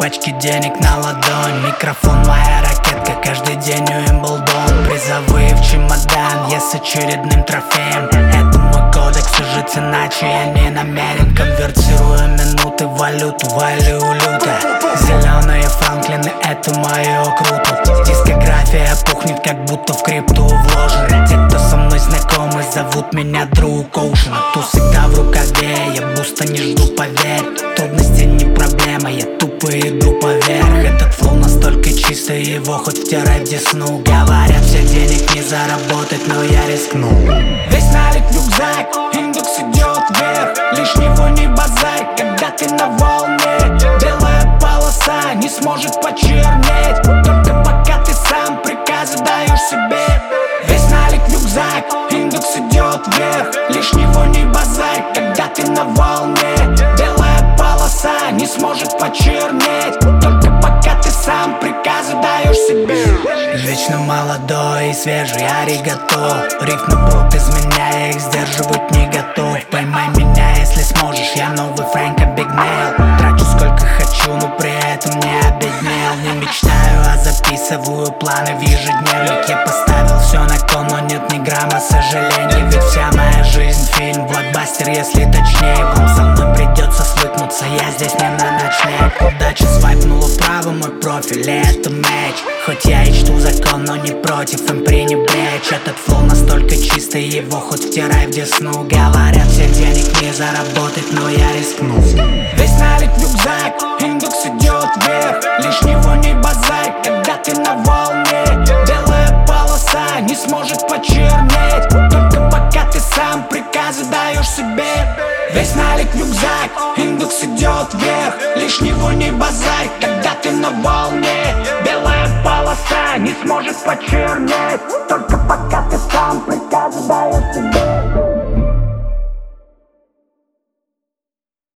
пачки денег на ладонь. Микрофон моя ракетка, каждый день Уимблдон. Призовые в чемодан, я с очередным трофеем. Это мой кодекс, жить иначе я не намерен. Конвертирую минуты в валюту, валю люто. Зеленые франклины, это мое круто. Дискография пухнет, как будто в крипту вложен. Те, кто со мной знакомы, зовут меня друг Оушен. Туз всегда в рукаве, я буста не жду, поверь. Трудности не проблема, я тупо иду поверх. Этот флоу настолько чистый, его хоть втирай в десну. Говорят, все денег не заработать, но я рискну. Весь налит в рюкзак, индекс идет вверх. Лишнего не базарь, когда ты на волне. Белая полоса не сможет почернеть, только пока ты сам приказы даешь себе. Весь налит в рюкзак, индекс идет вверх. Лишнего не базарь, когда ты на волне. Белая полоса не сможет почернеть, только пока ты сам приказы даешь себе. Вечно молодой и свежий аригато. Риф на брут из меня, я их сдерживать не готов. Поймай меня, если сможешь, я новый Фрэнк Абигнейл. Трачу сколько хочу, но при этом не обеднел. Не мечтаю, а записываю планы в ежедневник. Я поставил все на кон, но нет ни грамма сожалений. Ведь вся моя жизнь фильм, блокбастер, если точнее. Вам со мной придется свыкнуться, я здесь не на ночлег. Удача свайпнула вправо мой профиль, и это матч. Хоть я и чту закон, но не против им пренебречь. Этот флоу настолько чистый, его хоть втирай в десну. Говорят, все денег не заработать, но я рискну. Весь налит в рюкзак, индекс идет вверх. Лишнего не базарь, когда ты на волне. Белая полоса не сможет почернеть, только пока ты сам приказы даешь себе. Весь налит в рюкзак, индекс идет вверх. Лишнего не базарь, когда ты на волне. Белая полоса не сможет почернеть,